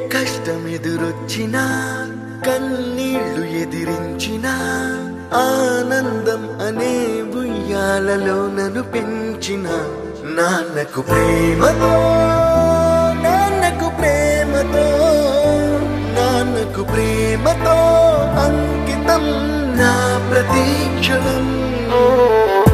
కష్టమెదురొచ్చినా కన్నీళ్లు ఎదిరించినా ఆనందం అనే ఉయ్యాలలో నన్ను పెంచిన నాన్నకు ప్రేమతో నాన్నకు ప్రేమతో నాన్నకు ప్రేమతో అంకితం నా ప్రతి క్షణం